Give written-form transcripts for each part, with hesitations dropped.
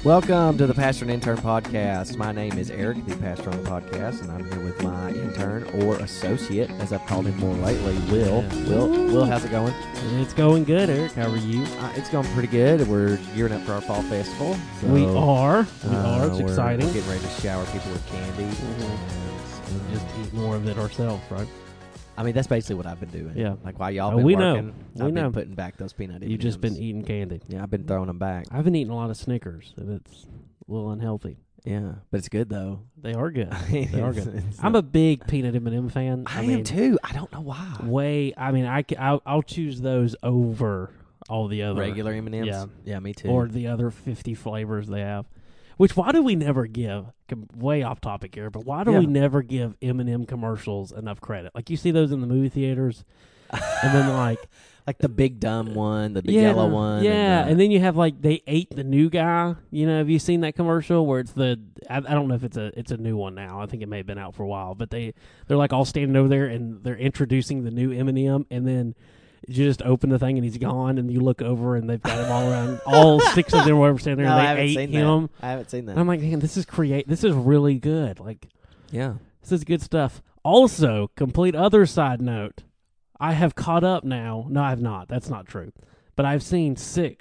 Welcome to the Pastor and Intern Podcast. My name is Eric, the pastor on the podcast, and I'm here with my intern or associate, as I've called him more lately, Will. Yeah. Will, how's it going? It's going good, Eric. How are you? It's going pretty good. We're gearing up for our fall festival. So, We are. It's we're exciting. getting ready to shower people with candy. And just eat more of it ourselves, right? I mean, that's basically what I've been doing. Yeah. Like while y'all Oh, been we know. working, We I've know. been putting back those peanut M&Ms. You've just been eating candy. Yeah, I've been throwing them back. I haven't eaten a lot of Snickers, and it's a little unhealthy. Yeah, but it's good though. They are good. They are good. It's I'm not- a big peanut M&M fan. I am too. I don't know why. I'll choose those over all the other Regular M&Ms? Yeah. Yeah, me too. or the other 50 flavors they have. Which, why do we never give, way off topic here, but why do we never give M&M commercials enough credit? Like, you see those in the movie theaters, and then, like the big dumb one, the big yellow one. Yeah, and then you have, like, they ate the new guy. You know, have you seen that commercial where it's I don't know if it's a new one now. I think it may have been out for a while, but they're, like, all standing over there, and they're introducing the new M&M, and then you just open the thing and he's gone, and you look over and they've got him all around. All six of them were ever standing there, No, I and haven't they seen ate him. I haven't seen that. And I'm like, man, this is This is really good. Like, Yeah. this is good stuff. Also, complete other side note, I have caught up now. No, I have not. That's not true. But I've seen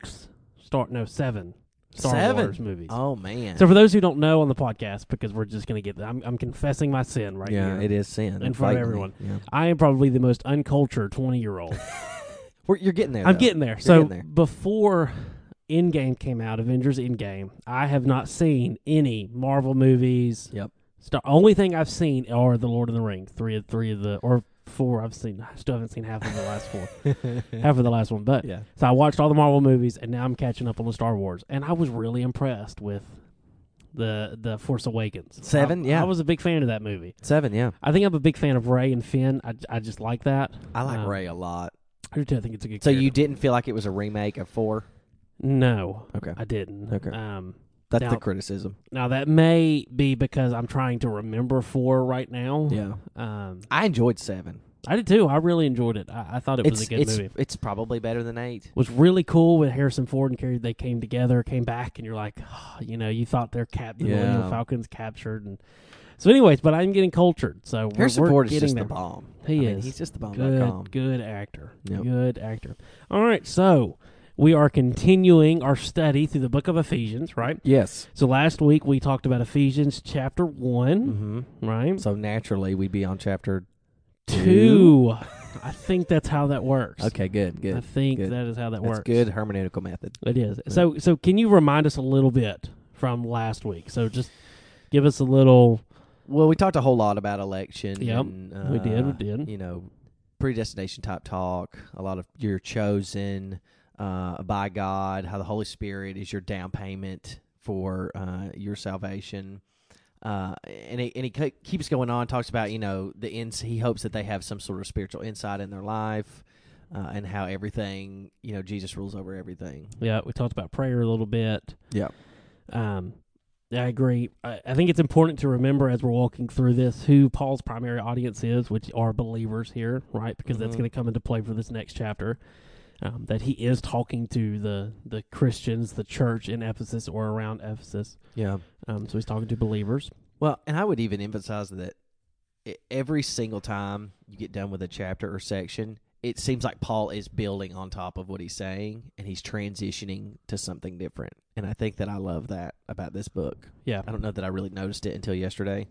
7 Star Wars movies. Oh, man. So for those who don't know on the podcast, because we're just going to get, I'm confessing my sin right yeah, here. it is sin. In front of blatantly. everyone. Yeah. I am probably the most uncultured 20-year-old. You're getting there, I'm though. getting there. You're So getting there. before Endgame came out, Avengers Endgame, I have not seen any Marvel movies. Yep. Only thing I've seen are the Lord of the Rings. Three of the, or 4 I've seen. I still haven't seen half of the last 4. Half of the last one. But Yeah. so I watched all the Marvel movies, and now I'm catching up on the Star Wars. And I was really impressed with the Force Awakens. 7, yeah. I was a big fan of that movie. 7, yeah. I think I'm a big fan of Rey and Finn. I just like that. I like Rey a lot. I do too. I think it's a good So character. you didn't feel like it was a remake of 4? No. Okay. I didn't. Okay. That's now- the criticism. Now, that may be because I'm trying to remember 4 right now. Yeah. I enjoyed 7. I did too. I really enjoyed it. I thought it was a good movie. It's probably better than 8. It was really cool with Harrison Ford and Carrie. They came together, came back, and you're like, oh, you thought their Yeah. Falcons captured. And so anyways, but I'm getting cultured. So Harrison we're Ford is getting just there. the bomb. He I mean, is. he's just the bomb.com. Good actor. Yep. Good actor. All right, so we are continuing our study through the book of Ephesians, right? Yes. So last week we talked about Ephesians chapter 1, Mm-hmm. right? So naturally, we'd be on chapter 2. I think that's how that works. Okay, good. I think good. that is how that That's works. good hermeneutical method. It is. So can you remind us a little bit from last week? So just give us a little. Well, we talked a whole lot about election. Yep, and, we did. Predestination type talk. A lot of you're chosen by God. How the Holy Spirit is your down payment for your salvation. And he keeps going on. Talks about he hopes that they have some sort of spiritual insight in their life, and how everything Jesus rules over everything. Yeah, we talked about prayer a little bit. Yeah. I agree. I think it's important to remember as we're walking through this who Paul's primary audience is, which are believers here, right? Because that's going to come into play for this next chapter. That he is talking to the Christians, the church in Ephesus or around Ephesus. Yeah. So he's talking to believers. Well, and I would even emphasize that every single time you get done with a chapter or section, it seems like Paul is building on top of what he's saying, and he's transitioning to something different. And I think that I love that about this book. Yeah. I don't know that I really noticed it until yesterday.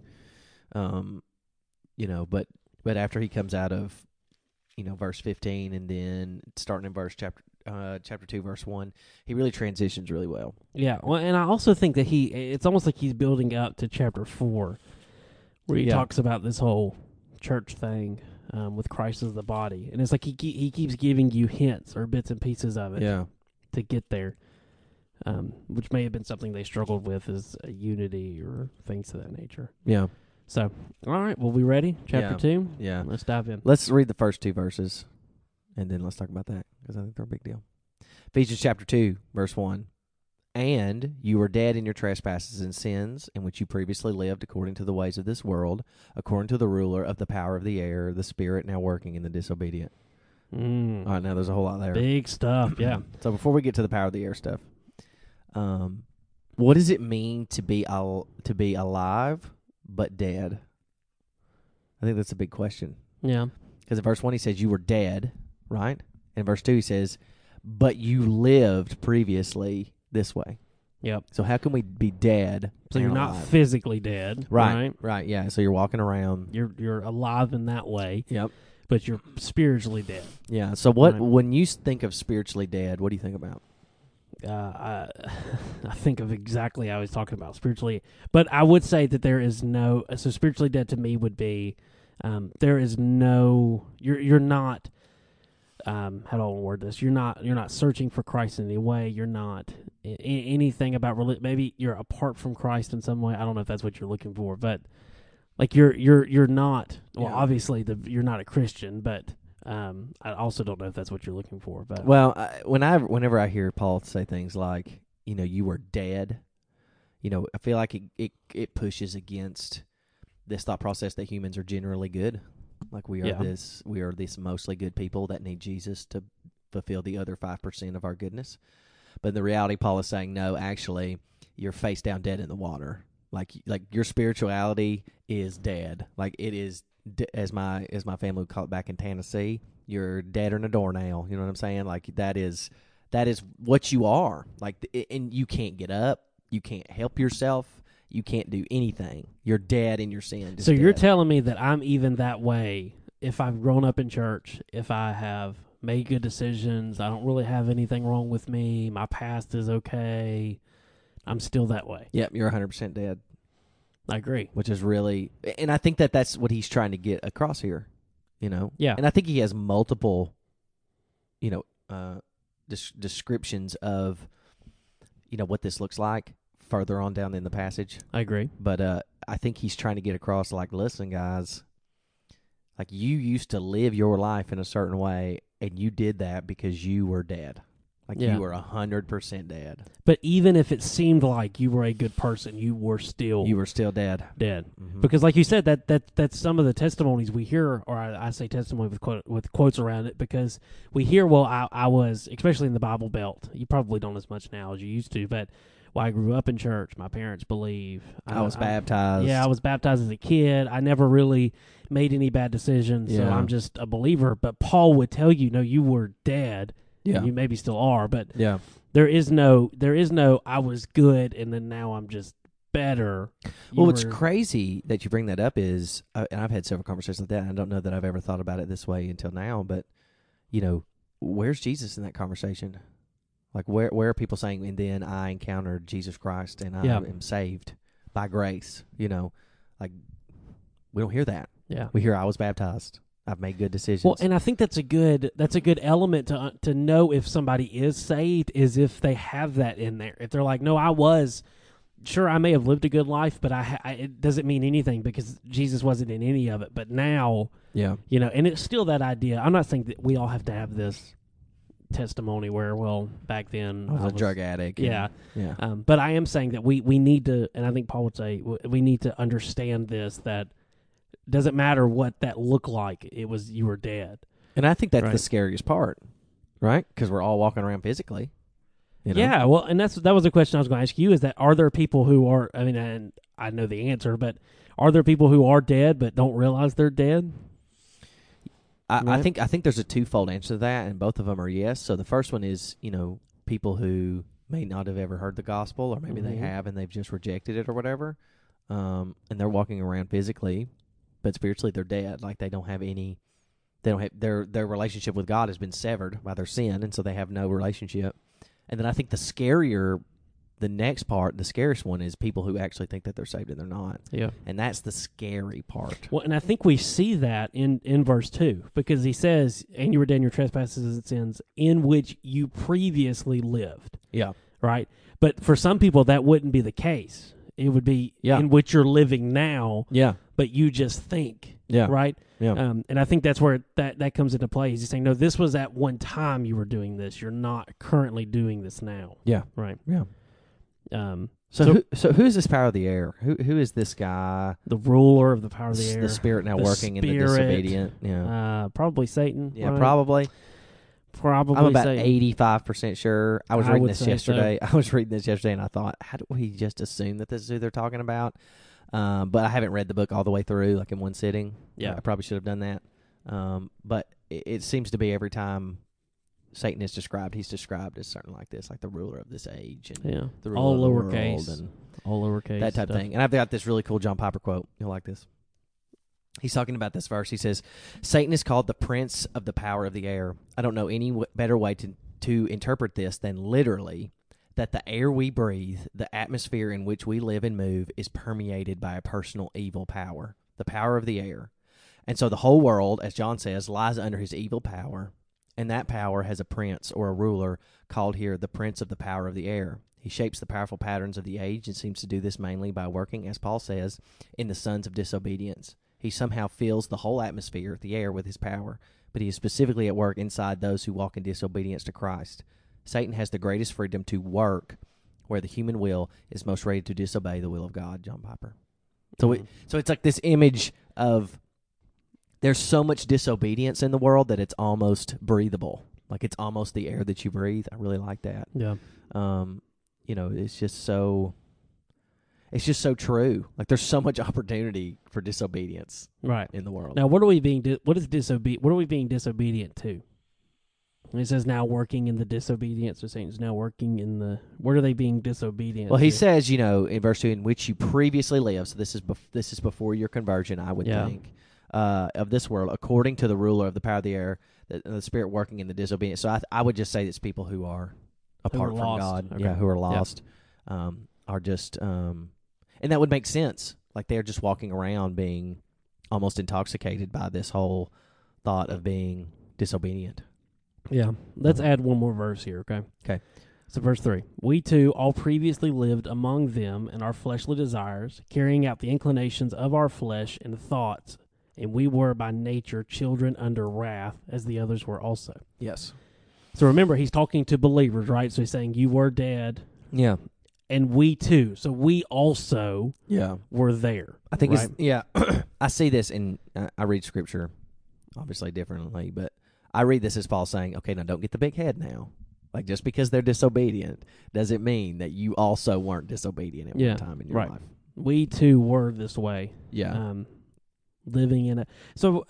But after he comes out of, verse 15, and then starting in chapter 2, verse 1, he really transitions really well. Yeah, well, and I also think that it's almost like he's building up to chapter 4, where he talks about this whole church thing with Christ as the body. And it's like he keeps giving you hints or bits and pieces of it to get there, which may have been something they struggled with as unity or things of that nature. Yeah. So, all right, well, we ready? Chapter 2? Yeah. Let's dive in. Let's read the first 2 verses, and then let's talk about that, because I think they're a big deal. Ephesians chapter 2, verse 1. And you were dead in your trespasses and sins, in which you previously lived according to the ways of this world, according to the ruler of the power of the air, the spirit now working in the disobedient. All right, now there's a whole lot there. Big stuff, yeah. So before we get to the power of the air stuff, What does it mean to be alive but dead? I think that's a big question. Yeah. Because in verse 1 he says you were dead, right? And in verse 2 he says, but you lived previously this way. Yep. So how can we be dead? So you're not physically dead, right? Right. Yeah. So you're walking around. You're alive in that way. Yep. But you're spiritually dead. Yeah. So when you think of spiritually dead, what do you think about? I think of exactly how I was talking about spiritually, but I would say that there is no. So spiritually dead to me would be, there is no. You're not. How do I word this? You're not searching for Christ in any way. You're not anything about religion. Maybe you're apart from Christ in some way. I don't know if that's what you're looking for, but like you're not. Well, Yeah. obviously you're not a Christian, but. I also don't know if that's what you're looking for, but whenever I hear Paul say things like, you were dead, I feel like it pushes against this thought process that humans are generally good, like we are this mostly good people that need Jesus to fulfill the other 5% of our goodness. But in the reality, Paul is saying, no, actually, you're face down dead in the water. Like your spirituality is dead. Like it is. As my family would call it back in Tennessee, you're deader than a doornail. You know what I'm saying? Like that is what you are. Like, and you can't get up. You can't help yourself. You can't do anything. You're dead in your sin. So you're telling me that I'm even that way if I've grown up in church, if I have made good decisions, I don't really have anything wrong with me, my past is okay, I'm still that way. Yep, you're 100% dead. I agree. Which is really, and I think that's what he's trying to get across here, Yeah. And I think he has multiple, descriptions of, what this looks like further on down in the passage. I agree. But I think he's trying to get across, like, listen, guys, like you used to live your life in a certain way, and you did that because you were dead. Like you were 100% dead. But even if it seemed like you were a good person, you were still dead. Dead. Mm-hmm. Because like you said, that's some of the testimonies we hear, or I say testimony with quotes around it, because we hear, well, I was, especially in the Bible Belt, you probably don't as much now as you used to, but I grew up in church. My parents believe. I was baptized. I was baptized as a kid. I never really made any bad decisions, so I'm just a believer. But Paul would tell you, no, you were dead. Yeah. And you maybe still are, but there is no I was good and then now I'm just better. What's crazy that you bring that up is, and I've had several conversations with that, and I don't know that I've ever thought about it this way until now, but, where's Jesus in that conversation? Like, where are people saying, and then I encountered Jesus Christ and I am saved by grace? Like, we don't hear that. Yeah. We hear I was baptized. I've made good decisions. Well, and I think that's a good element to know if somebody is saved, is if they have that in there. If they're like, no, I may have lived a good life, but it doesn't mean anything because Jesus wasn't in any of it. But now, and it's still that idea. I'm not saying that we all have to have this testimony where, well, back then I was a drug addict. But I am saying that we need to, and I think Paul would say, we need to understand this, that doesn't matter what that looked like. You were dead. And I think that's the scariest part, right? Because we're all walking around physically. Yeah, well, and that was a question I was going to ask you, is that are there people who are, I mean, and I know the answer, but are there people who are dead but don't realize they're dead? I think there's a twofold answer to that, and both of them are yes. So the first one is, people who may not have ever heard the gospel, or maybe they have and they've just rejected it or whatever, and they're walking around physically, but spiritually they're dead. Like they don't have their relationship with God has been severed by their sin, and so they have no relationship. And then I think the scariest one is people who actually think that they're saved and they're not. Yeah. And that's the scary part. Well, and I think we see that in verse 2, because he says, and you were dead in your trespasses and sins, in which you previously lived. Yeah. Right? But for some people, that wouldn't be the case. It would be in which you're living now, but you just think, right? Yeah. And I think that's where that comes into play. He's saying, no, this was at one time you were doing this. You're not currently doing this now. Yeah. Right. Yeah. So who's this power of the air? Who is this guy? The ruler of the power of the air. The spirit now working in the disobedient. Yeah. Probably Satan. Yeah, right? probably. probably I'm about Satan. 85% sure. I was I reading would this say yesterday. I was reading this yesterday, and I thought, how do we just assume that this is who they're talking about? But I haven't read the book all the way through, like in one sitting. Yeah. I probably should have done that. But it seems to be every time Satan is described, he's described as something like this, like the ruler of this age, and the ruler all of the lowercase, world, and all lowercase, that type stuff. of thing. And I've got this really cool John Piper quote. You'll like this. He's talking about this verse. He says, Satan is called the prince of the power of the air. I don't know any better way to interpret this than literally that the air we breathe, the atmosphere in which we live and move, is permeated by a personal evil power, the power of the air. And so the whole world, as John says, lies under his evil power, and that power has a prince or a ruler called here the prince of the power of the air. He shapes the powerful patterns of the age and seems to do this mainly by working, as Paul says, in the sons of disobedience. He somehow fills the whole atmosphere, the air, with his power, but he is specifically at work inside those who walk in disobedience to Christ. Satan has the greatest freedom to work where the human will is most ready to disobey the will of God, John Piper. So, so it's like this image of there's so much disobedience in the world that it's almost breathable. Like it's almost the air that you breathe. I really like that. Yeah. It's just so true. Like there's so much opportunity for disobedience in the world. Now, what are we being disobedient to? And it says now working in the disobedience, so Satan's now working in the. What are they being disobedient? Well, to? he says, in verse 2, in which you previously lived. So this is before your conversion, I would think, of this world, according to the ruler of the power of the air, the spirit working in the disobedience. So I would just say it's people who are apart from God, who are lost, are just, and that would make sense. Like they're just walking around being almost intoxicated by this whole thought of being disobedient. Yeah. Let's add one more verse here, okay? Okay. So verse 3, we too all previously lived among them in our fleshly desires, carrying out the inclinations of our flesh and thoughts, and we were by nature children under wrath, as the others were also. Yes. So remember, he's talking to believers, right? So he's saying, you were dead. Yeah. And we too. So we also were there. I think right? I see this I read Scripture obviously differently, but I read this as Paul saying, okay, now don't get the big head now. Like just because they're disobedient doesn't mean that you also weren't disobedient at one time in your life. We too were this way. Yeah. Living in it. So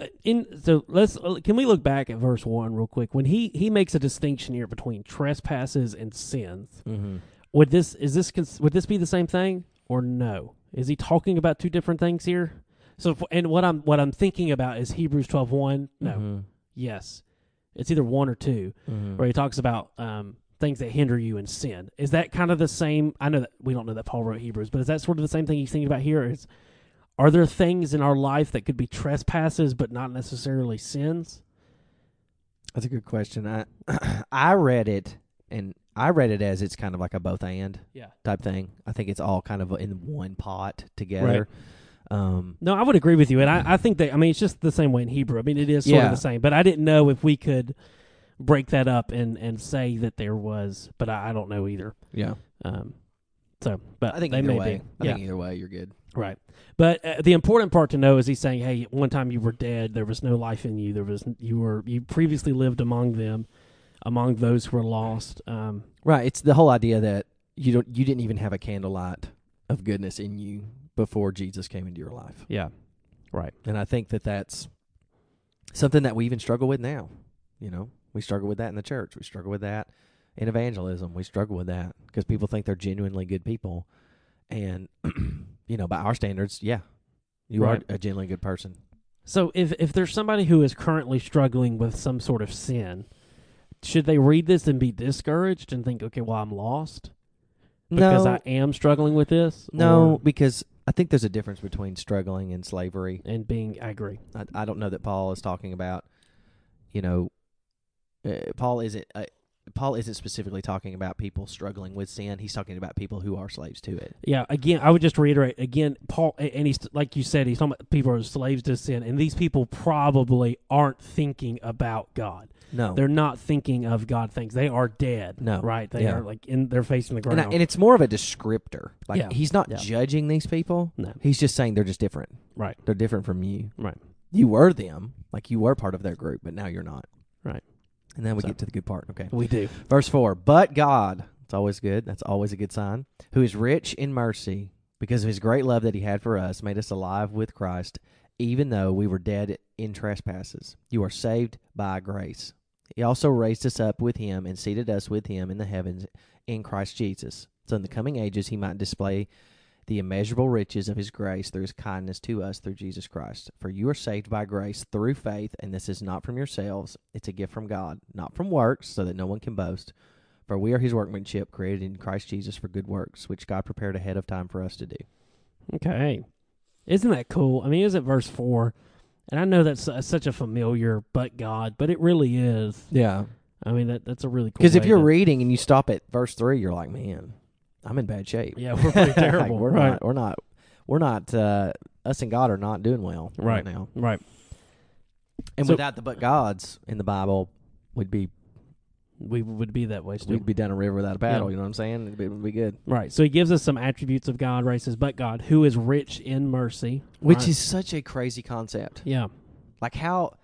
can we look back at verse 1 real quick? When he makes a distinction here between trespasses and sins. Mm-hmm. Would this be the same thing or no? Is he talking about two different things here? So what I'm thinking about is Hebrews 12:1. No. Mm-hmm. Yes. It's either 1 or 2 where he talks about things that hinder you in sin. Is that kind of the same? I know that we don't know that Paul wrote Hebrews, but is that sort of the same thing he's thinking about here? Are there things in our life that could be trespasses but not necessarily sins? That's a good question. I read it as it's kind of like a both and type thing. I think it's all kind of in one pot together. Right. No, I would agree with you, and I think that it's just the same way in Hebrew. I mean, it is sort of the same, but I didn't know if we could break that up and say that there was, but I don't know either. Yeah. But I think either way, I think either way, you're good. Right. But the important part to know is he's saying, hey, one time you were dead. There was no life in you. You previously lived among them, among those who were lost. Right. It's the whole idea that you didn't even have a candlelight of goodness in you before Jesus came into your life. Yeah. Right. And I think that that's something that we even struggle with now. We struggle with that in the church. We struggle with that in evangelism. We struggle with that because people think they're genuinely good people. And, by our standards, you are a genuinely good person. So if there's somebody who is currently struggling with some sort of sin, should they read this and be discouraged and think, okay, well, I'm lost because I am struggling with this? No, because I think there's a difference between struggling and slavery. And being, I agree. I don't know that Paul is talking about, Paul isn't specifically talking about people struggling with sin. He's talking about people who are slaves to it. Yeah, again, I would just reiterate, Paul, and he's, like you said, he's talking about people who are slaves to sin, and these people probably aren't thinking about God. No. They're not thinking of God things. They are dead. No. Right? They are they're facing the ground. And it's more of a descriptor. Like, he's not Yeah. judging these people. No. He's just saying they're just different. Right. They're different from you. Right. You were them. Like, you were part of their group, but now you're not. Right. And then we get to the good part. Okay. We do. Verse 4, but God, it's always good. That's always a good sign. Who is rich in mercy, because of his great love that he had for us, made us alive with Christ, even though we were dead in trespasses. You are saved by grace. He also raised us up with him and seated us with him in the heavens in Christ Jesus. So in the coming ages he might display the immeasurable riches of his grace through his kindness to us through Jesus Christ. For you are saved by grace through faith, and this is not from yourselves. It's a gift from God, not from works, so that no one can boast. For we are his workmanship, created in Christ Jesus for good works, which God prepared ahead of time for us to do. Okay. Isn't that cool? I mean, isn't verse 4? And I know that's such a familiar but God, but it really is. Yeah. I mean, that's a really cool Because if way you're to- reading and you stop at verse 3, you're like, man, I'm in bad shape. Yeah, we're pretty terrible. Like, we're right. not, us and God are not doing well right now. Right. And So- without the but gods in the Bible, we would be that way still. we'd be down a river without a paddle. Yeah. You know what I'm saying? It would be good. Right. So he gives us some attributes of God, right? He says, but God, who is rich in mercy. Which Right. is such a crazy concept. Yeah. Like how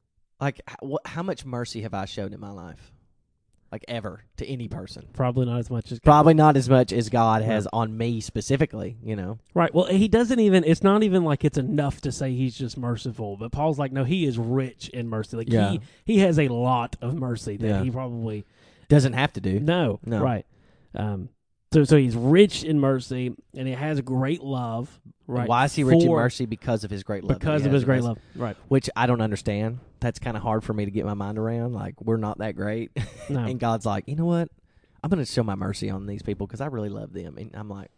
much mercy have I shown in my life? Like ever to any person? Probably not as much as God. Probably not as much as God has on me specifically, you know. Right. Well, he doesn't even, it's not even like it's enough to say he's just merciful. But Paul's like, no, he is rich in mercy. Like Yeah. he has a lot of mercy that Yeah. he probably, Doesn't have to do. no. No. Right. So he's rich in mercy and he has great love. Right. Why is he rich in for- mercy? Because of his great love. that Because he of has his great for us. love. Right. Which I don't understand. That's kind of hard for me to get my mind around. Like, we're not that great. No. And God's like, you know what? I'm going to show my mercy on these people because I really love them. And I'm like,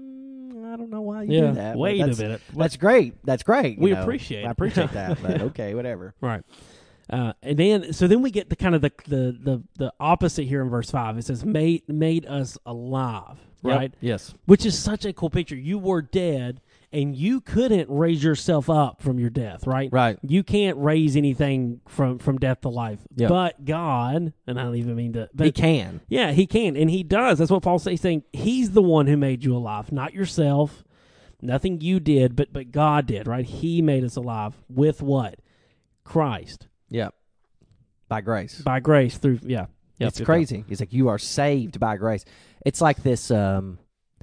I don't know why you do that. but Wait a minute. That's great. That's great. We you know. appreciate it. I appreciate that. But okay, whatever. Right. And then we get the kind of the opposite here in verse 5. It says made us alive, right? Yep. Yes. Which is such a cool picture. You were dead and you couldn't raise yourself up from your death, right? Right. You can't raise anything from death to life. Yep. But God, and I don't even mean to, but He can. yeah, he can, and he does. That's what Paul's saying. He's the one who made you alive, not yourself. Nothing you did, but God did, right? He made us alive with what? Christ. Yep. By grace. By grace through, yeah. Yep, It's yep, crazy. He's like, you are saved by grace. It's like this, when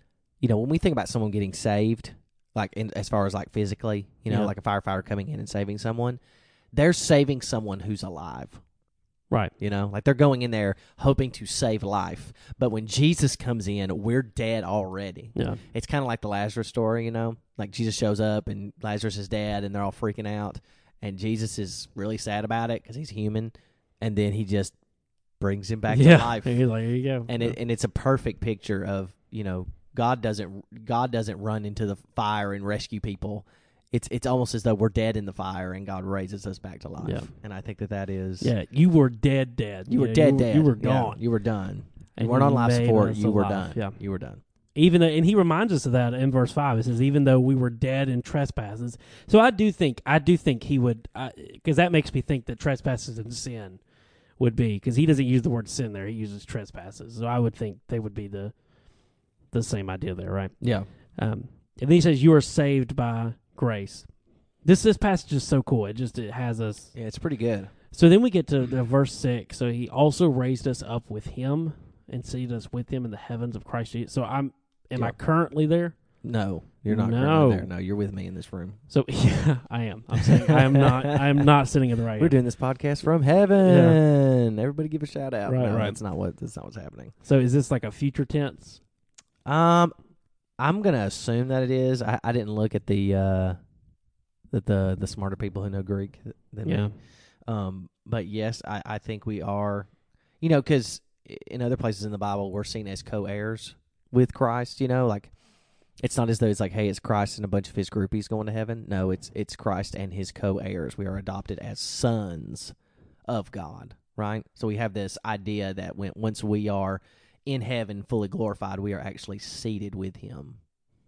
we think about someone getting saved, like as far as like physically, Yeah. like a firefighter coming in and saving someone, they're saving someone who's alive. Right. Like they're going in there hoping to save life. But when Jesus comes in, we're dead already. Yeah. It's kind of like the Lazarus story, like Jesus shows up and Lazarus is dead and they're all freaking out. And Jesus is really sad about it because he's human. And then he just brings him back to life. He's like, here you go. And it's a perfect picture of, God doesn't run into the fire and rescue people. It's almost as though we're dead in the fire and God raises us back to life. Yeah. And I think that is You were dead. You were dead. You were Yeah, gone. you were done. And You weren't on he life made support. us You were alive. done. Yeah. You were done. Even though, and he reminds us of that in verse 5. It says, even though we were dead in trespasses. So I do think he would, because that makes me think that trespasses and sin would be, because he doesn't use the word sin there. He uses trespasses. So I would think they would be the same idea there, right? Yeah. And then he says, you are saved by grace. This passage is so cool. It has us. Yeah, it's pretty good. So then we get to the verse 6. So he also raised us up with him and seated us with him in the heavens of Christ Jesus. So am I currently there? No, you're not No. currently there. No, you're with me in this room. So yeah, I am. I'm saying I am not sitting in the right. We're doing this podcast from heaven. Everybody give a shout out. Right, no, right. That's not what's happening. So is this like a future tense? I'm gonna assume that it is. I didn't look at the smarter people who know Greek than Yeah. me. But yes, I think we are. Because in other places in the Bible, we're seen as co-heirs with Christ. Like it's not as though it's like, hey, it's Christ and a bunch of his groupies going to heaven. No, it's Christ and his co-heirs. We are adopted as sons of God, right? So we have this idea that once we are in heaven, fully glorified, we are actually seated with him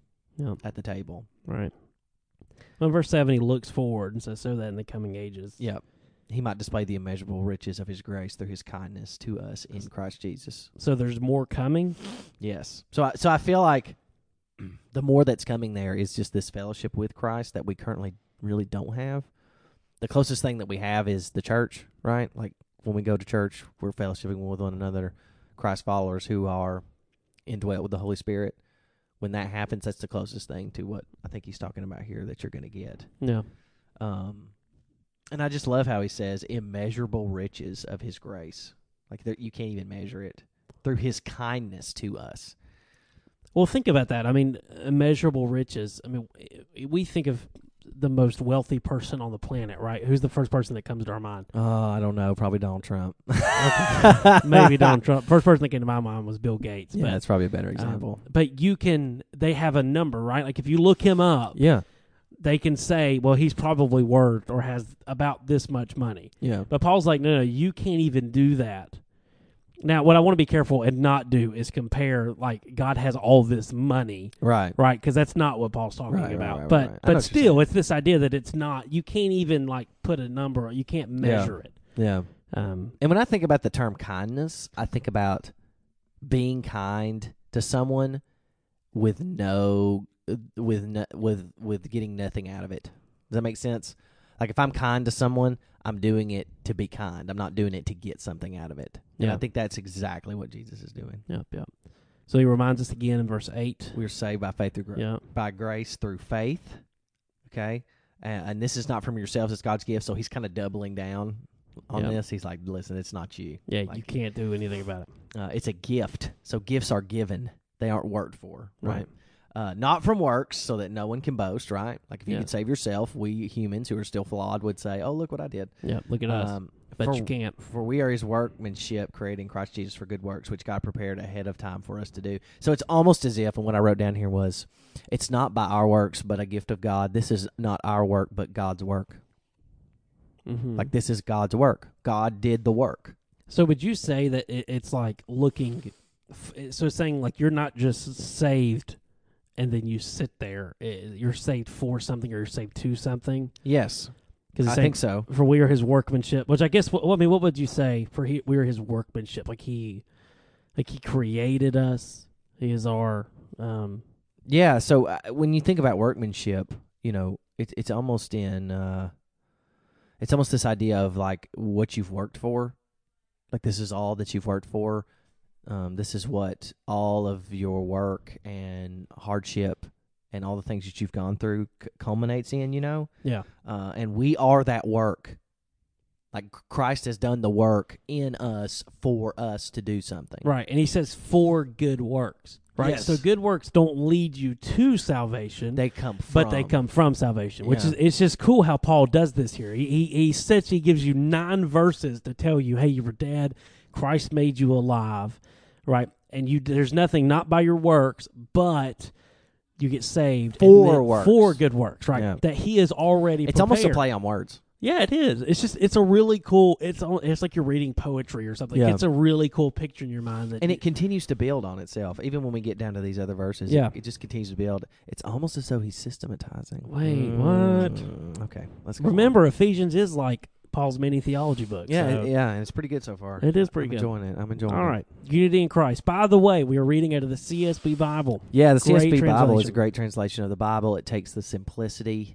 at the table. Right. Well, in verse 7, he looks forward and says, so that in the coming ages. Yep. He might display the immeasurable riches of his grace through his kindness to us in Christ Jesus. So there's more coming? Yes. So I feel like the more that's coming there is just this fellowship with Christ that we currently really don't have. The closest thing that we have is the church, right? Like when we go to church, we're fellowshipping with one another, Christ followers who are indwelt with the Holy Spirit. When that happens, that's the closest thing to what I think he's talking about here that you're going to get. Yeah. And I just love how he says immeasurable riches of his grace. Like you can't even measure it through his kindness to us. Well, think about that. I mean, immeasurable riches. I mean, we think of the most wealthy person on the planet, right? Who's the first person that comes to our mind? I don't know. Probably Donald Trump. Maybe Donald Trump. First person that came to my mind was Bill Gates. Yeah, that's probably a better example. But they have a number, right? Like if you look him up, yeah, they can say, well, he's probably worth or has about this much money. Yeah. But Paul's like, no, you can't even do that. Now, what I want to be careful and not do is compare, like, God has all this money. Right. Right? Because that's not what Paul's talking about. Right. But still, it's this idea that it's not, you can't even, like, put a number, you can't measure it. Yeah. And when I think about the term kindness, I think about being kind to someone with getting nothing out of it. Does that make sense? Like if I'm kind to someone, I'm doing it to be kind. I'm not doing it to get something out of it. And I think that's exactly what Jesus is doing. Yep. So he reminds us again in verse 8. We're saved by faith through grace. Yep. By grace through faith. Okay? And this is not from yourselves, it's God's gift. So he's kind of doubling down on this. He's like, listen, it's not you. Yeah, like, you can't do anything about it. It's a gift. So gifts are given. They aren't worked for. Right? Not from works, so that no one can boast, right? Like if you could save yourself, we humans who are still flawed would say, oh, look what I did. Yeah, look at us. But you can't. For we are his workmanship, created in Christ Jesus for good works, which God prepared ahead of time for us to do. So it's almost as if, and what I wrote down here was, it's not by our works, but a gift of God. This is not our work, but God's work. Mm-hmm. Like this is God's work. God did the work. So would you say that it's like looking, so it's saying like you're not just saved and then you sit there. You're saved for something or you're saved to something? Yes. Because I think so. For we are his workmanship, which I guess, what would you say for we are his workmanship? Like he created us. He is our... Yeah, so when you think about workmanship, you know, it's almost it's almost this idea of like what you've worked for. Like this is all that you've worked for. This is what all of your work and hardship and all the things that you've gone through culminates in, you know? Yeah. And we are that work. Like Christ has done the work in us for us to do something. Right. And he says for good works. Right. Yes. So good works don't lead you to salvation. They come from. But they come from salvation, which is, it's just cool how Paul does this here. He gives you 9 verses to tell you, hey, you were dead. Christ made you alive. Right. And there's nothing not by your works, but you get saved for good works, right? Yeah. That he is already prepared. It's almost a play on words. Yeah, it is. It's a really cool. It's like you're reading poetry or something. Yeah. It's a really cool picture in your mind, and it continues to build on itself. Even when we get down to these other verses, it just continues to build. It's almost as though he's systematizing. Wait, what? Okay, let's remember. Ephesians is like Paul's mini theology book. Yeah, so and it's pretty good so far. It is pretty good. I'm enjoying it. All right, Unity in Christ. By the way, we are reading out of the CSB Bible. Yeah, the CSB Bible is a great translation of the Bible. It takes the simplicity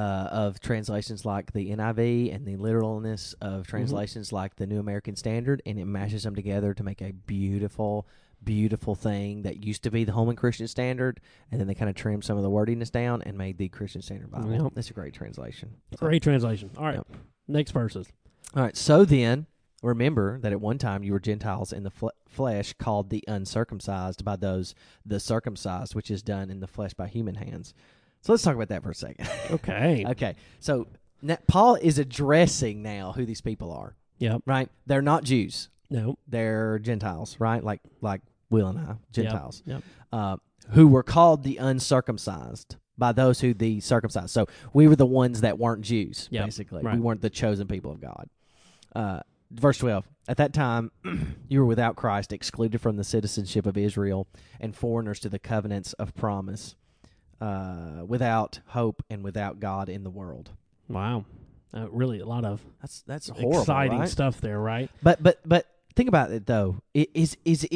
of translations like the NIV and the literalness of translations like the New American Standard, and it mashes them together to make a beautiful, beautiful thing that used to be the Holman Christian Standard, and then they kind of trimmed some of the wordiness down and made the Christian Standard Bible. Yep. That's a great translation. Great translation. All right, next verses. All right, so then, remember that at one time you were Gentiles in the flesh, called the uncircumcised by those the circumcised, which is done in the flesh by human hands. So let's talk about that for a second. Okay. Okay. So Paul is addressing now who these people are. Yep. Right? They're not Jews. No. They're Gentiles, right? Like Will and I, Gentiles. Yep. Who were called the uncircumcised by those who the circumcised. So we were the ones that weren't Jews, basically. Right. We weren't the chosen people of God. Verse 12, at that time you were without Christ, excluded from the citizenship of Israel, and foreigners to the covenants of promise. Without hope and without God in the world. Wow, really a lot of that's horrible, exciting right? stuff there, right? But think about it though. Is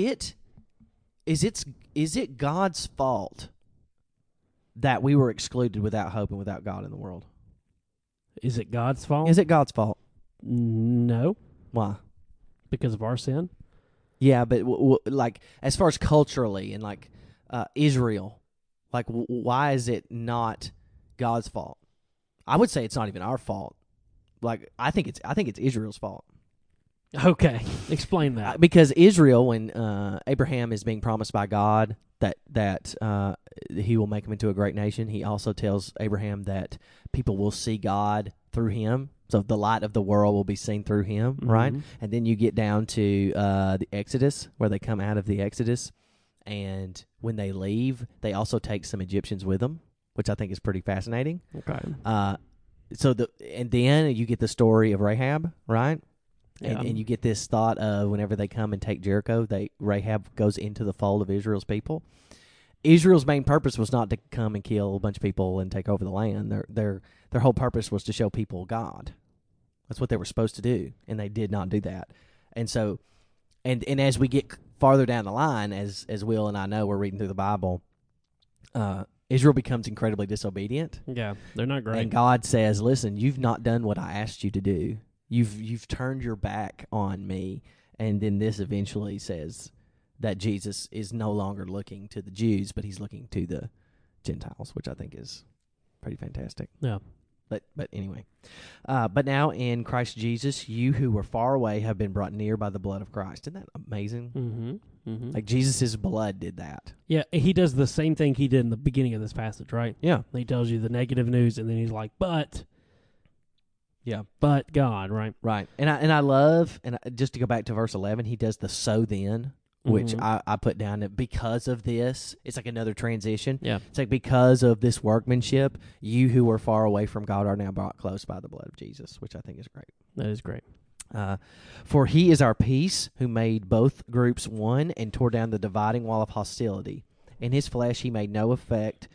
it God's fault that we were excluded without hope and without God in the world? Is it God's fault? Is it God's fault? No. Why? Because of our sin? Yeah, but like as far as culturally and like Israel, like why is it not God's fault? I would say it's not even our fault. Like I think it's Israel's fault. Okay, explain that. Because Israel, when Abraham is being promised by God that he will make him into a great nation, he also tells Abraham that people will see God through him. So the light of the world will be seen through him, right? And then you get down to the Exodus, where they come out of the Exodus, and when they leave, they also take some Egyptians with them, which I think is pretty fascinating. Okay. And then you get the story of Rahab, right? Yeah. And you get this thought of whenever they come and take Jericho, Rahab goes into the fold of Israel's people. Israel's main purpose was not to come and kill a bunch of people and take over the land. Their whole purpose was to show people God. That's what they were supposed to do, and they did not do that. And so, and as we get farther down the line, as Will and I know, we're reading through the Bible, Israel becomes incredibly disobedient. Yeah, they're not great. And God says, "Listen, you've not done what I asked you to do. You've turned your back on me." And then this eventually says that Jesus is no longer looking to the Jews, but he's looking to the Gentiles, which I think is pretty fantastic. Yeah. But anyway. But now in Christ Jesus, you who were far away have been brought near by the blood of Christ. Isn't that amazing? Mm-hmm. Mm-hmm. Like Jesus' blood did that. Yeah, he does the same thing he did in the beginning of this passage, right? Yeah. He tells you the negative news, and then he's like, but God, right? Right. And I love, and just to go back to verse 11, he does the so then, which I put down that because of this, it's like another transition. Yeah. It's like because of this workmanship, you who were far away from God are now brought close by the blood of Jesus, which I think is great. That is great. For he is our peace, who made both groups one and tore down the dividing wall of hostility. In his flesh he made of no effect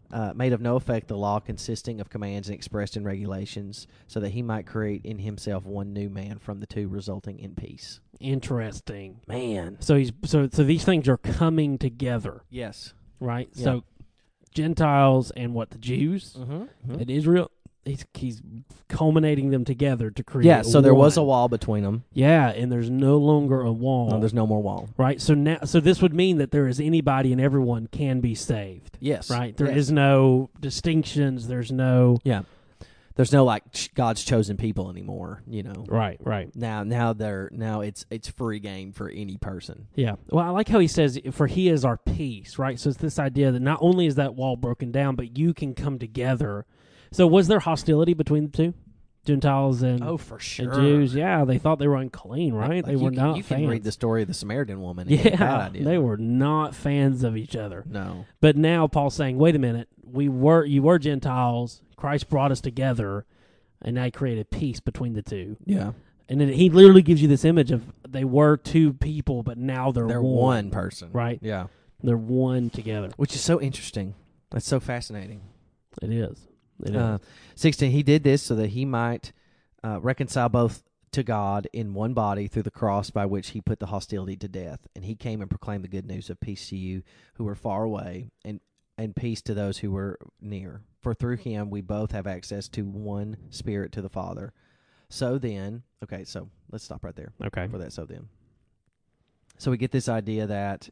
the law consisting of commands and expressed in regulations, so that he might create in himself one new man from the two, resulting in peace. Interesting. Man. So these things are coming together. Yes. Right? Yeah. So Gentiles and the Jews and Israel, he's culminating them together to create so there was a wall between them. Yeah, and there's no longer a wall. No, there's no more wall. Right? So this would mean that there is anybody and everyone can be saved. Yes. Right? There is no distinctions, there's no... Yeah. There's no like God's chosen people anymore, you know. Right. Now it's free game for any person. Yeah. Well, I like how he says, for he is our peace, right? So it's this idea that not only is that wall broken down, but you can come together. So was there hostility between the two? Gentiles and, for sure. and Jews? Yeah, they thought they were unclean, right? They were not fans. You can read the story of the Samaritan woman. Yeah, they were not fans of each other. No. But now Paul's saying, wait a minute, you were Gentiles, Christ brought us together, and I created peace between the two. Yeah. And then he literally gives you this image of they were two people, but now they're one person. Right? Yeah. They're one together. Which is so interesting. That's so fascinating. It is. 16, he did this so that he might reconcile both to God in one body through the cross, by which he put the hostility to death. And he came and proclaimed the good news of peace to you who were far away, and peace to those who were near. For through him we both have access to one Spirit to the Father. So then, so let's stop right there. Okay. For that, so then. So we get this idea that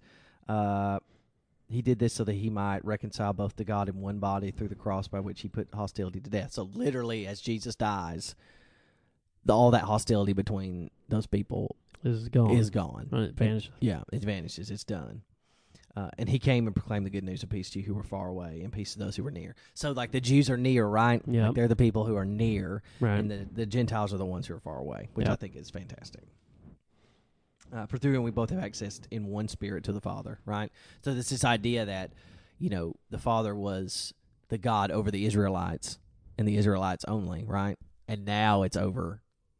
he did this so that he might reconcile both to God in one body through the cross, by which he put hostility to death. So literally, as Jesus dies, all that hostility between those people is gone. It vanishes. It vanishes. It's done. And he came and proclaimed the good news of peace to you who were far away, and peace to those who were near. So, like, the Jews are near, right? Yeah. Like, they're the people who are near, right. And the Gentiles are the ones who are far away, which I think is fantastic. For through him we both have access in one Spirit to the Father, right? So there's this idea that, the Father was the God over the Israelites, and the Israelites only, right? And now it's over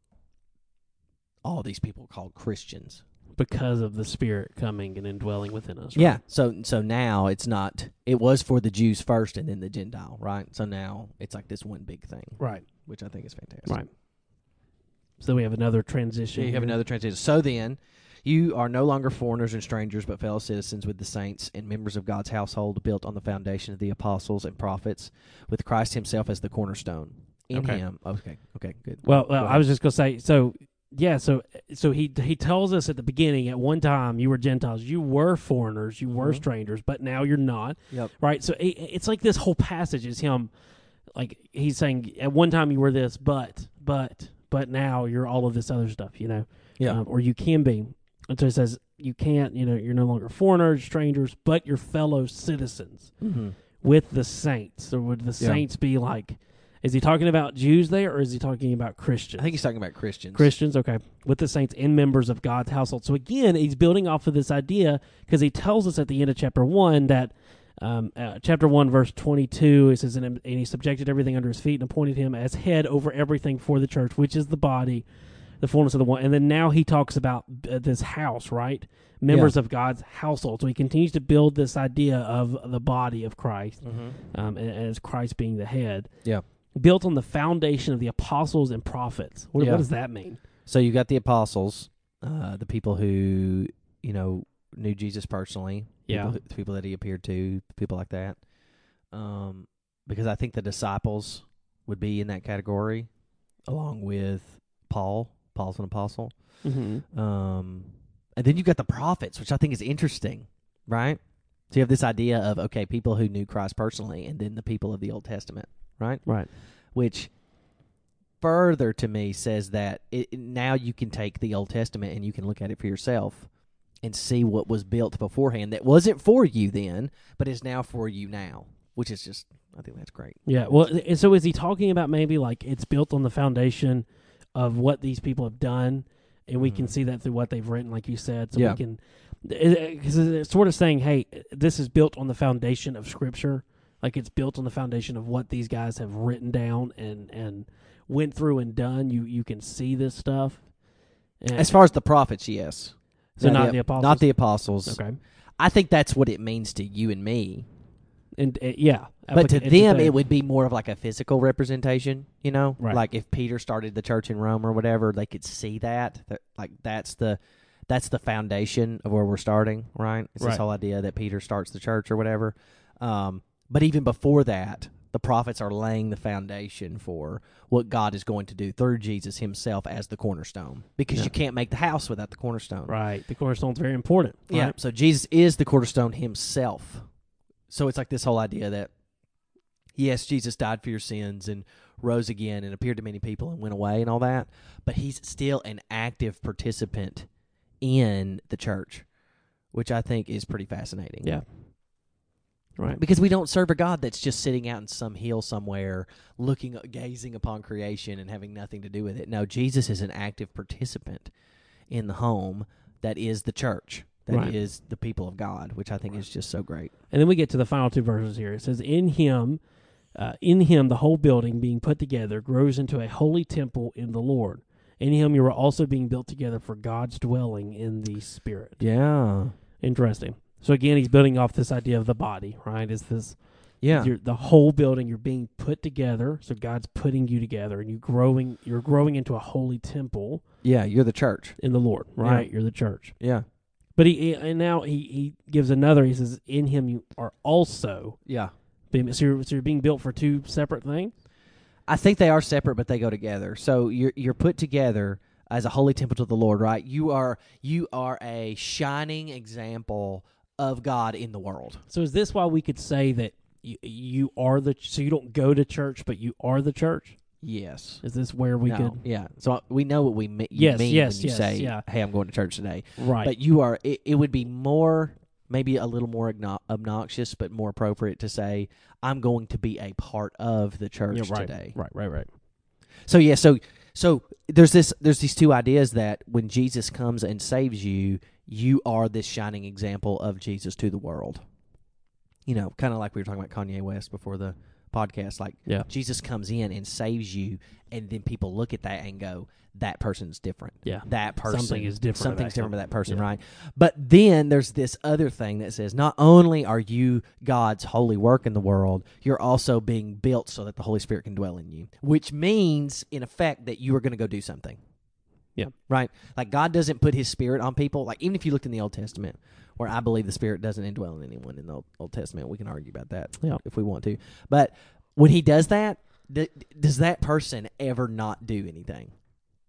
all these people called Christians. Because of the Spirit coming and indwelling within us. Right? Yeah, so now it's not, it was for the Jews first and then the Gentile, right? So now it's like this one big thing. Right. Which I think is fantastic. Right. So we have another transition. Yeah, you have another transition. So then, you are no longer foreigners and strangers, but fellow citizens with the saints and members of God's household, built on the foundation of the apostles and prophets, with Christ himself as the cornerstone. In him. Okay, good. Well, I was just going to say, so yeah, so he tells us at the beginning, at one time you were Gentiles, you were foreigners, you were strangers, but now you're not. Yep. Right? So it's like this whole passage is him, like he's saying, at one time you were this, but now you're all of this other stuff, you know? Yeah. Or you can be. And so he says, you can't, you know, you're no longer foreigners, strangers, but you're fellow citizens with the saints. So would the saints be like, is he talking about Jews there, or is he talking about Christians? I think he's talking about Christians. Christians, okay. With the saints and members of God's household. So again, he's building off of this idea because he tells us at the end of chapter 1 that, chapter 1, verse 22, it says, and he subjected everything under his feet and appointed him as head over everything for the church, which is the body, the fullness of the one. And then now he talks about this house, right? Members of God's household. So he continues to build this idea of the body of Christ, and as Christ being the head. Yeah. Built on the foundation of the apostles and prophets. What does that mean? So you got the apostles, the people who, you know, knew Jesus personally. Yeah. The people that he appeared to, people like that. Because I think the disciples would be in that category, along with Paul. Paul's an apostle. Mm-hmm. And then you've got the prophets, which I think is interesting, right? So you have this idea of, okay, people who knew Christ personally, and then the people of the Old Testament, right? Right. Which further to me says that now you can take the Old Testament and you can look at it for yourself and see what was built beforehand that wasn't for you then, but is now for you now, which is just, I think that's great. Yeah, well, and so is he talking about maybe like it's built on the foundation of what these people have done, and we can see that through what they've written, like you said, so we can, because it's sort of saying, hey, this is built on the foundation of Scripture, like it's built on the foundation of what these guys have written down and went through and done. You can see this stuff. And as far as the prophets, yes. So not the apostles? Not the apostles. Okay. I think that's what it means to you and me. And yeah. But to them, it would be more of like a physical representation, you know? Right. Like if Peter started the church in Rome or whatever, they could see that. Like that's the foundation of where we're starting, right? It's this whole idea that Peter starts the church or whatever. But even before that, the prophets are laying the foundation for what God is going to do through Jesus himself as the cornerstone. Because you can't make the house without the cornerstone. Right. The cornerstone's very important. Right? Yeah. So Jesus is the cornerstone himself. So it's like this whole idea that, yes, Jesus died for your sins and rose again and appeared to many people and went away and all that, but he's still an active participant in the church, which I think is pretty fascinating. Yeah. Right. Because we don't serve a God that's just sitting out in some hill somewhere, gazing upon creation and having nothing to do with it. No, Jesus is an active participant in the home that is the church. That is the people of God, which I think is just so great. And then we get to the final two verses here. It says, in him, the whole building being put together grows into a holy temple in the Lord. In him, you are also being built together for God's dwelling in the Spirit. Yeah. Interesting. So again, he's building off this idea of the body, right? Is this? Yeah. The whole building, you're being put together. So God's putting you together, and you're growing into a holy temple. Yeah, you're the church in the Lord, right? Yeah. You're the church. Yeah. But now he gives another. He says, in him you are also. Yeah. So you're being built for two separate things? I think they are separate, but they go together. So you're put together as a holy temple to the Lord, right? You are a shining example of God in the world. So is this why we could say that you are so you don't go to church, but you are the church? Yes. Is this where we could? Yeah. So we know what you mean when you say, hey, I'm going to church today. Right. But you are, it would be more, maybe a little more obnoxious, but more appropriate to say, I'm going to be a part of the church today. Right. So, yeah, so there's these two ideas that when Jesus comes and saves you, you are this shining example of Jesus to the world. You know, kind of like we were talking about Kanye West before the podcast. Like, Jesus comes in and saves you, and then people look at that and go, that person's different. Yeah. That person. Something's different with that person, right? But then there's this other thing that says, not only are you God's holy work in the world, you're also being built so that the Holy Spirit can dwell in you, which means, in effect, that you are going to go do something. Yeah. Right? Like, God doesn't put his Spirit on people. Like, even if you looked in the Old Testament, where I believe the Spirit doesn't indwell in anyone in the Old Testament, we can argue about that if we want to. But when he does that, does that person ever not do anything?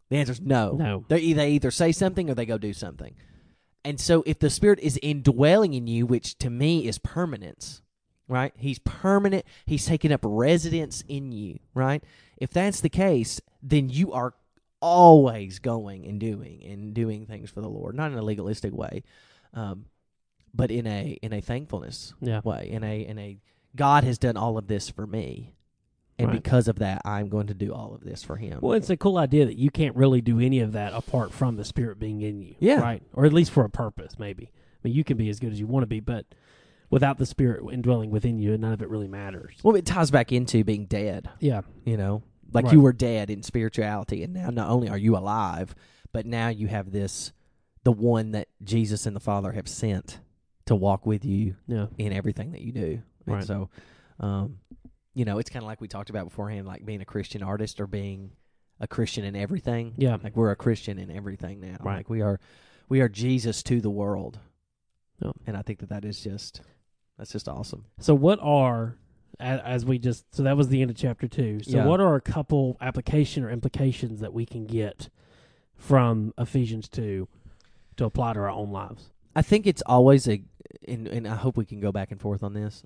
The answer is no. No. They either say something or they go do something. And so if the Spirit is indwelling in you, which to me is permanence, right? He's permanent. He's taking up residence in you, right? If that's the case, then you are always going and doing things for the Lord, not in a legalistic way, but in a thankfulness way, in a God has done all of this for me, and because of that, I'm going to do all of this for Him. Well, it's a cool idea that you can't really do any of that apart from the Spirit being in you, right? Or at least for a purpose, maybe. I mean, you can be as good as you want to be, but without the Spirit indwelling within you, none of it really matters. Well, it ties back into being dead. Yeah. Like you were dead in spirituality, and now not only are you alive, but now you have the one that Jesus and the Father have sent to walk with you in everything that you do. And so, it's kind of like we talked about beforehand, like being a Christian artist or being a Christian in everything. Yeah. Like we're a Christian in everything now. Right. Like we are Jesus to the world. Yeah. And I think that's just awesome. So what are, so that was the end of chapter 2. So what are a couple application or implications that we can get from Ephesians 2 to apply to our own lives? I think it's always and I hope we can go back and forth on this.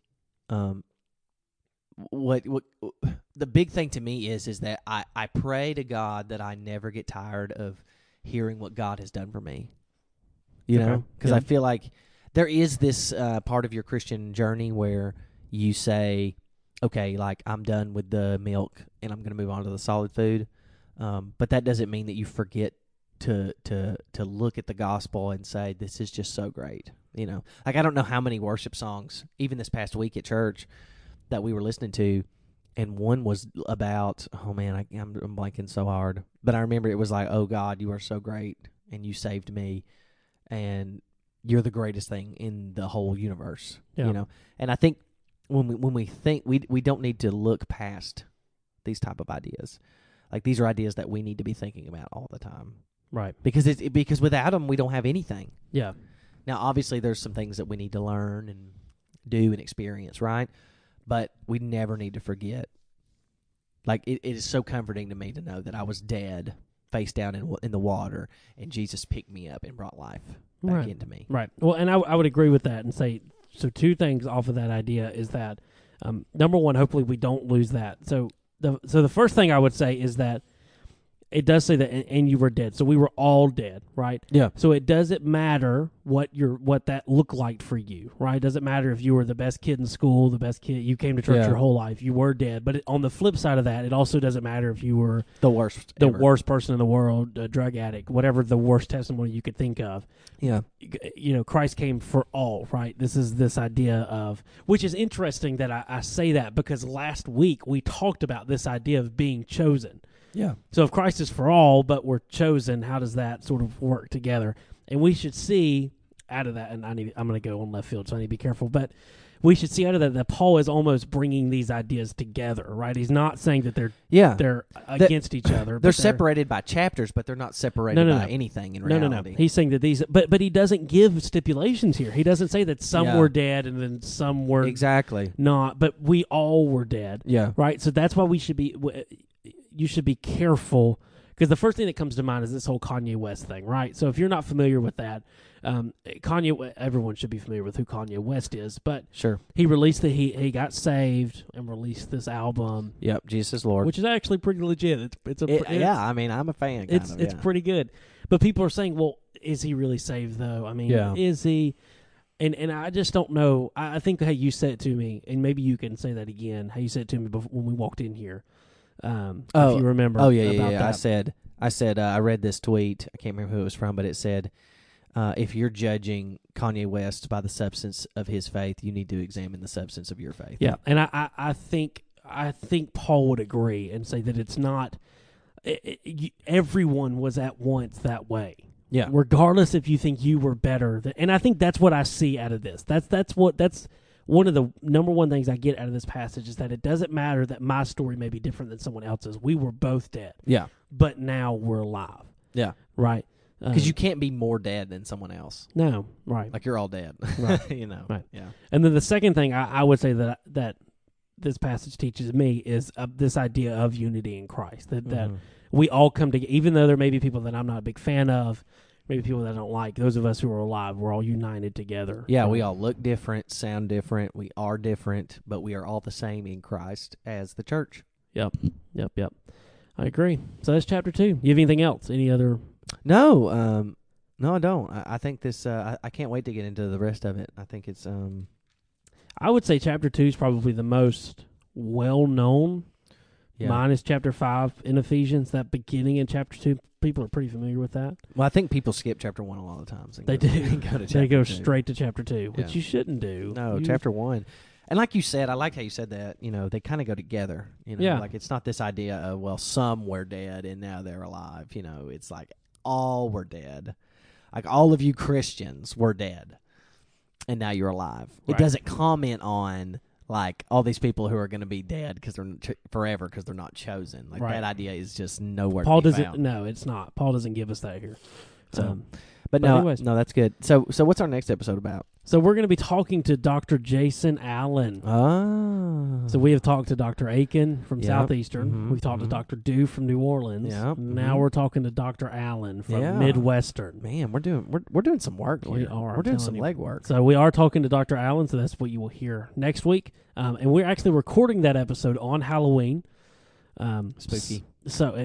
What the big thing to me is that I pray to God that I never get tired of hearing what God has done for me. Because I feel like there is this part of your Christian journey where you say, okay, like I'm done with the milk and I'm going to move on to the solid food. But that doesn't mean that you forget to look at the gospel and say, this is just so great. Like I don't know how many worship songs, even this past week at church, that we were listening to, and one was about, oh man, I'm blanking so hard, but I remember it was like, oh God, you are so great, and you saved me, and you're the greatest thing in the whole universe. And I think when we think, we don't need to look past these type of ideas. Like these are ideas that we need to be thinking about all the time, right? Because without them, we don't have anything. Yeah. Now, obviously, there's some things that we need to learn and do and experience, right? But we never need to forget. Like, it is so comforting to me to know that I was dead, face down in the water, and Jesus picked me up and brought life back into me. Right. Well, and I would agree with that and say, so two things off of that idea is that, number one, hopefully we don't lose that. So the first thing I would say is that it does say that, and you were dead. So we were all dead, right? Yeah. So it doesn't matter what that looked like for you, right? It doesn't matter if you were the best kid in school, the best kid, you came to church your whole life, you were dead. But on the flip side of that, it also doesn't matter if you were the worst person in the world, a drug addict, whatever the worst testimony you could think of. Yeah. Christ came for all, right? This is this idea of, which is interesting that I say that because last week we talked about this idea of being chosen. Yeah. So if Christ is for all, but we're chosen, how does that sort of work together? And we should see out of that, and I'm going to go on left field, so I need to be careful, but we should see out of that Paul is almost bringing these ideas together, right? He's not saying that they're against each other. They're separated by chapters, but they're not separated by anything in reality. No. He's saying that these, but he doesn't give stipulations here. He doesn't say that some were dead and then some were not, but we all were dead. Yeah. Right? So that's why you should be careful, because the first thing that comes to mind is this whole Kanye West thing, right? So if you're not familiar with that, everyone should be familiar with who Kanye West is, but sure, he released he got saved and released this album. Yep, Jesus is Lord, which is actually pretty legit. I mean, I'm a fan. It's pretty good, but people are saying, well, is he really saved though? I mean, is he? And I just don't know. I think how you said it to me, and maybe you can say that again. How you said it to me when we walked in here. If you remember. Oh, yeah. I said, I read this tweet. I can't remember who it was from, but it said, if you're judging Kanye West by the substance of his faith, you need to examine the substance of your faith. Yeah, and I think Paul would agree and say that it's not. Everyone was at once that way. Yeah. Regardless if you think you were better, and I think that's what I see out of this. That's one of the number one things I get out of this passage is that it doesn't matter that my story may be different than someone else's. We were both dead. Yeah. But now we're alive. Yeah. Right. Because you can't be more dead than someone else. No. Right. Like you're all dead. Right. Right. Yeah. And then the second thing I would say that this passage teaches me is this idea of unity in Christ. That Mm-hmm. we all come together, even though there may be people that I'm not a big fan of, maybe people that I don't like. Those of us who are alive, we're all united together. Yeah, we all look different, sound different. We are different, but we are all the same in Christ as the church. Yep. I agree. So that's chapter 2. You have anything else? Any other? No, no, I don't. I think this. I can't wait to get into the rest of it. I think it's. I would say chapter 2 is probably the most well-known, minus chapter 5 in Ephesians. That beginning in chapter 2, people are pretty familiar with that. Well, I think people skip chapter 1 a lot of times. They do. They go 2. straight to chapter 2, which you shouldn't do. No, chapter 1. And like you said, I like how you said that. They kind of go together. Like it's not this idea of, well, some were dead and now they're alive. It's like all were dead. Like all of you Christians were dead. And now you're alive. Right. It doesn't comment on like all these people who are going to be dead because they're forever because they're not chosen. Like that idea is just nowhere. Paul to be doesn't. found. No, it's not. Paul doesn't give us that here. But no, anyways. no, that's good. So what's our next episode about? So we're going to be talking to Dr. Jason Allen. Oh, So we have talked to Dr. Aiken from Southeastern. Mhm, We've talked to Dr. Dew from New Orleans. Yep, Now mhm. we're talking to Dr. Allen from Yeah. Midwestern. man, we're doing some work here. We are, We're I'm doing telling some you. legwork. So we are talking to Dr. Allen, so that's what you will hear next week. And we're actually recording that episode on Halloween. Spooky. So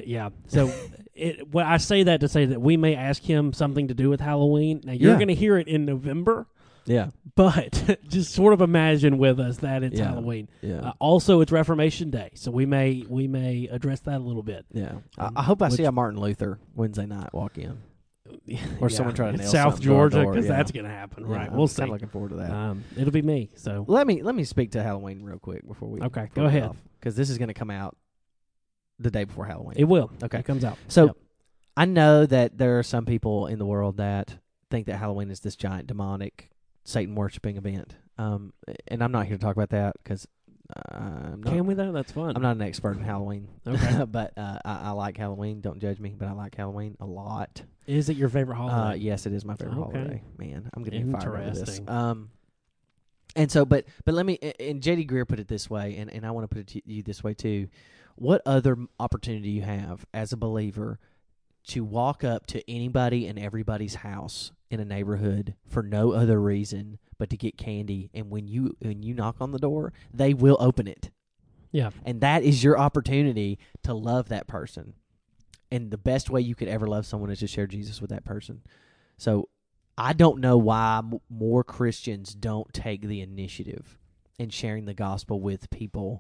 well, I say that to say that we may ask him something to do with Halloween. Now you're Yeah. going to hear it in November, Yeah, but just sort of imagine with us that it's Yeah. Halloween. yeah, Also, it's Reformation Day, so we may address that a little bit. yeah. I hope I see which- a Martin Luther Wednesday night walk in. Or someone try to in nail South something to our Georgia door, because yeah. that's going to happen, Yeah, right? I'm We'll kinda see. looking forward to that. It'll be me. So Let me speak to Halloween real quick before we. Okay, before go we ahead. Because this is going to come out the day before Halloween. it will. Okay. It comes out. So Yep. I know that there are some people in the world that think that Halloween is this giant demonic Satan worshiping event. And I'm not here to talk about that because Can we though? That's fun. I'm not an expert in Halloween. Okay. But I like Halloween. Don't judge me, but I like Halloween a lot. Is it your favorite holiday? Yes, it is my favorite Okay. holiday. Man, I'm getting fired over this. Interesting. And so, but let me. And J.D. Greer put it this way, and I want to put it to you this way too. What other opportunity you have as a believer to walk up to anybody and everybody's house in a neighborhood for no other reason but to get candy, and when you knock on the door, they will open it. Yeah. And that is your opportunity to love that person. And the best way you could ever love someone is to share Jesus with that person. So I don't know why more Christians don't take the initiative in sharing the gospel with people,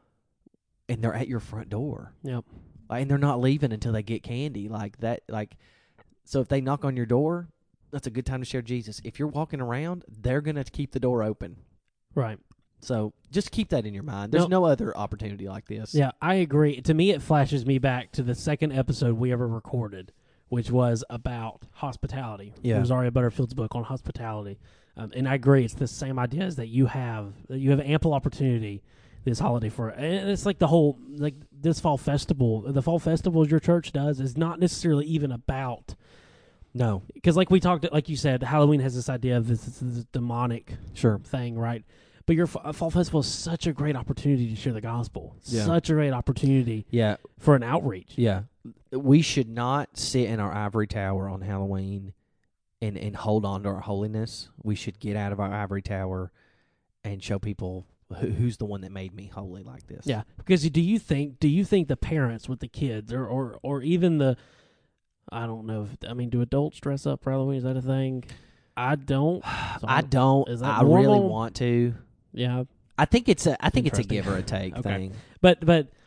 and they're at your front door. Yep. And they're not leaving until they get candy like that. So if they knock on your door, that's a good time to share Jesus. If you're walking around, they're going to keep the door open. Right. So just keep that in your mind. There's no other opportunity like this. Yeah, I agree. To me, it flashes me back to the second episode we ever recorded, which was about hospitality. Yeah. It was Aria Butterfield's book on hospitality. And I agree. It's the same idea as that you have ample opportunity this holiday for, and it's like the whole, like this fall festival. The fall festivals your church does is not necessarily even about. No. Because like we talked, like you said, Halloween has this idea of this demonic Sure. thing, right? But your fall festival is such a great opportunity to share the gospel. Yeah. Such a great opportunity Yeah. for an outreach. Yeah. We should not sit in our ivory tower on Halloween and hold on to our holiness. We should get out of our ivory tower and show people who's the one that made me holy like this. Yeah, because do you think the parents with the kids or even the, I don't know, do adults dress up for Halloween? Is that a thing? I don't. So I don't. Is that I really normal? want to. Yeah, I think it's a Interesting. give or a take Okay. thing. but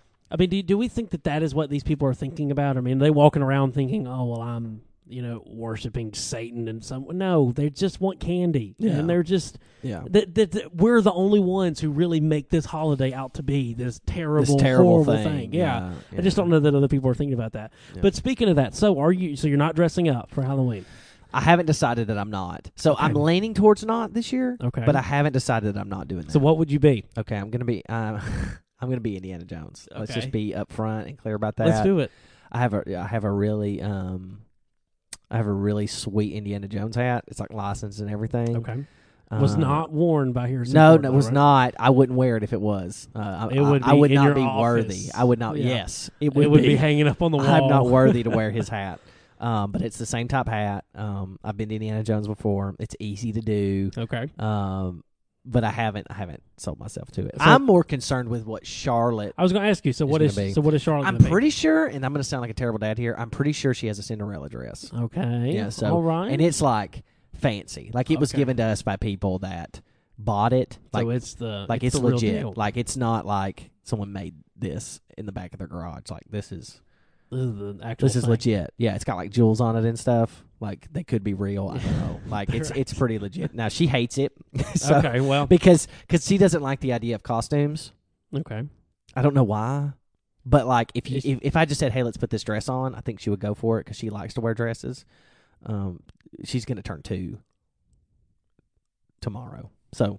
do we think that is what these people are thinking about? I mean, are they walking around thinking, oh well, I'm worshiping Satan and some? No, they just want candy, Yeah. and they're just Yeah. that we're the only ones who really make this holiday out to be this terrible terrible horrible thing. Yeah. Yeah. I just don't know that other people are thinking about that. Yeah. But speaking of that, so you're not dressing up for Halloween? I haven't decided that I'm not. So Okay. I'm leaning towards not this year. Okay. But I haven't decided that I'm not doing that. So what would you be? Okay, I'm gonna be. I'm gonna be Indiana Jones. Let's Okay. just be upfront and clear about that. Let's do it. I have a really sweet Indiana Jones hat. It's like licensed and everything. Okay. Was not worn by here. No, it was not. I wouldn't wear it if it was. It would. I would in not your be office. worthy. I would not. Yeah. Yes, It would be hanging up on the wall. I'm not worthy to wear his hat. But it's the same type hat. I've been to Indiana Jones before. It's easy to do. Okay. But I haven't sold myself to it. So, I'm more concerned with what Charlotte. I was going to ask you. So what is Charlotte? I'm pretty sure, and I'm going to sound like a terrible dad here. I'm pretty sure she has a Cinderella dress. Okay. Yeah. So all right. and it's like fancy. Like it was given to us by people that bought it. Like so it's the like it's it's the real legit. deal. Like it's not like someone made this in the back of their garage. Like this is the actual. this is thing. legit. Yeah, it's got like jewels on it and stuff. Like they could be real. I don't know. Like it's pretty legit. Now she hates it. So, okay. Well. because she doesn't like the idea of costumes. Okay. I don't know why. But like if I just said, hey, let's put this dress on, I think she would go for it because she likes to wear dresses. She's going to turn 2 tomorrow. So,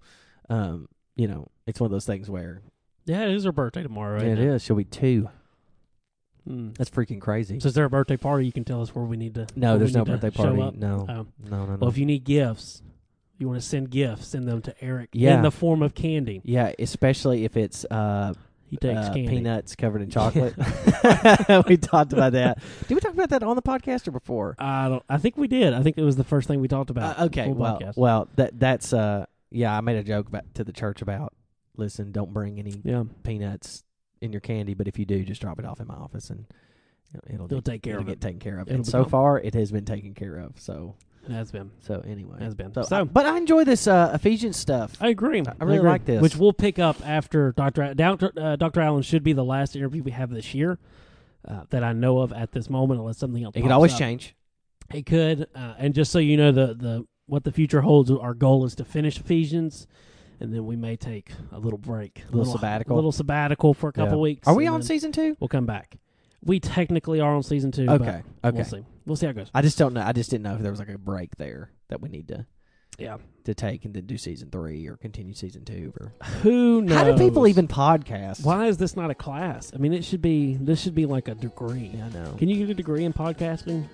it's one of those things where Yeah, it is her birthday tomorrow. Right? it is. She'll be 2. Mm. That's freaking crazy. So is there a birthday party? You can tell us where we need to. No, where there's we no need to birthday show party. up? No. Oh. No. Well, if you need gifts, you want to send gifts, send them to Eric Yeah. in the form of candy. Yeah, especially if it's He takes candy. peanuts covered in chocolate. We talked about that. Did we talk about that on the podcast or before? I think we did. I think it was the first thing we talked about. Okay, on the well, podcast. that's I made a joke to the church about, listen, don't bring any Yeah. peanuts in your candy, but if you do, just drop it off in my office and it'll take care of get it. taken care of. It'll And be so gone. far, it has been taken care of. So It has been. Anyway, Has been. So, but I enjoy this Ephesians stuff. I agree. I really like this. Which we'll pick up after Dr. Allen should be the last interview we have this year that I know of at this moment, unless something else It pops could always up. change. It could. And just so you know, the what the future holds, our goal is to finish Ephesians, and then we may take a little break. A little sabbatical. A little sabbatical for a couple weeks. Are we and on then season 2? We'll come back. We technically are on season 2. Okay. But We'll see. We'll see how it goes. I just don't know. I just didn't know if there was like a break there that we need to take and then do season 3 or continue season 2. Or Who knows? how do people even podcast? Why is this not a class? I mean, this should be like a degree. Yeah, I know. Can you get a degree in podcasting?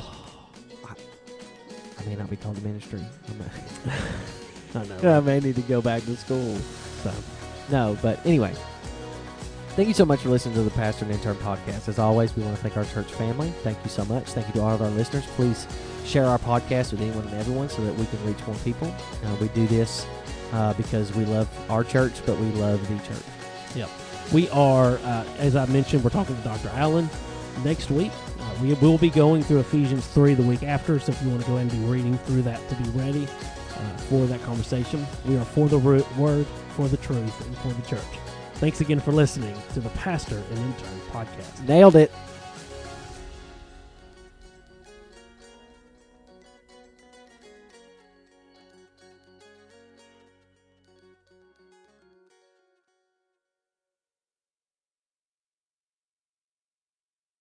I may not be called to ministry. I know. I may need to go back to school. So, no, but anyway. Thank you so much for listening to the Pastor and Intern podcast. As always, we want to thank our church family. Thank you so much. Thank you to all of our listeners. Please share our podcast with anyone and everyone so that we can reach more people. We do this because we love our church, but we love the church. Yep. We are, as I mentioned, we're talking to Dr. Allen next week. We will be going through Ephesians 3 the week after, so if you want to go ahead and be reading through that to be ready for that conversation. We are for the word, for the truth, and for the church. Thanks again for listening to the Pastor and Intern podcast. Nailed it.